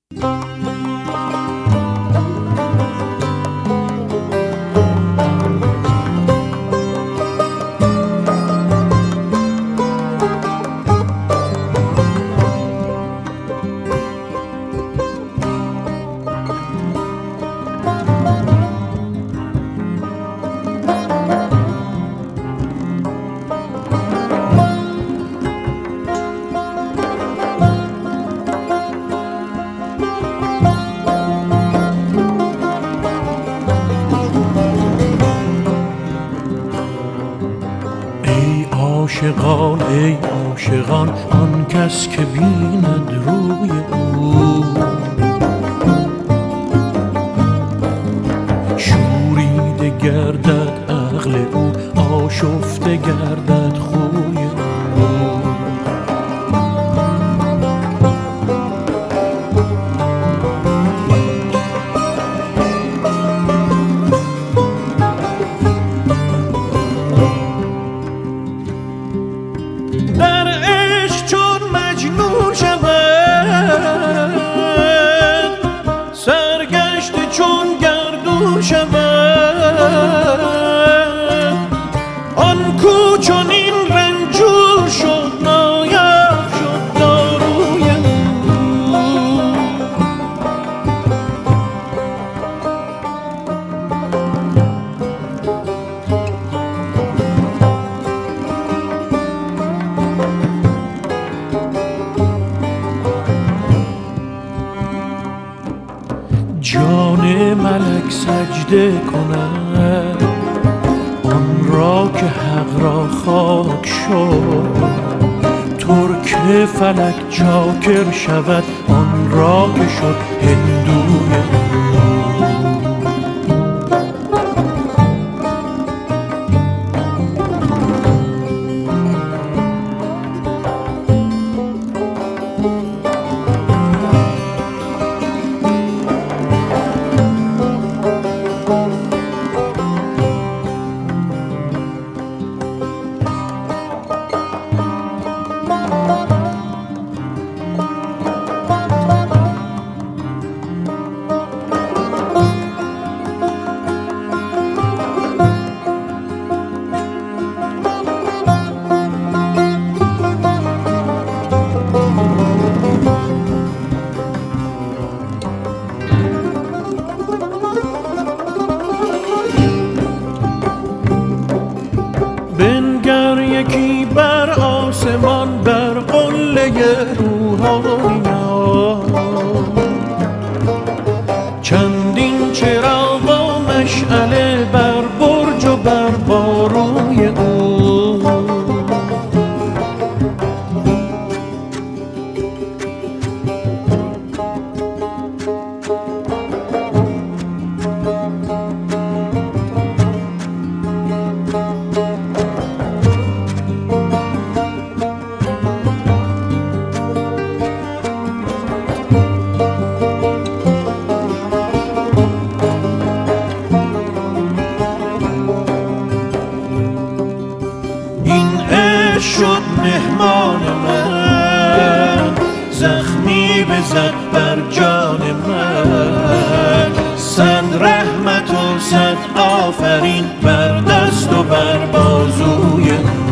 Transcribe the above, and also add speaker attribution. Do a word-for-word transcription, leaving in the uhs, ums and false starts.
Speaker 1: عاشقان ای عاشقان آن کس که بیند روی او، شوریده گردد عقل او، آشفته گردد خوی او. در عشق چون مجنون شود، سرگشته چون گردون شود، آن کو چون این رنجور شد نایب شد داروی او. جان ملک سجده کند آن را که حق را خاک شد، ترک فلک چاکر شود آن را که شد هندوی او. بنگر یکی بر آسمان بر قله روحانیان، چندین چراغ و مشعله بر برج و بر باروی او. شد مهمان من، زخمی بزد بر جان من، صد رحمت و صد آفرین بر دست و بر بازوی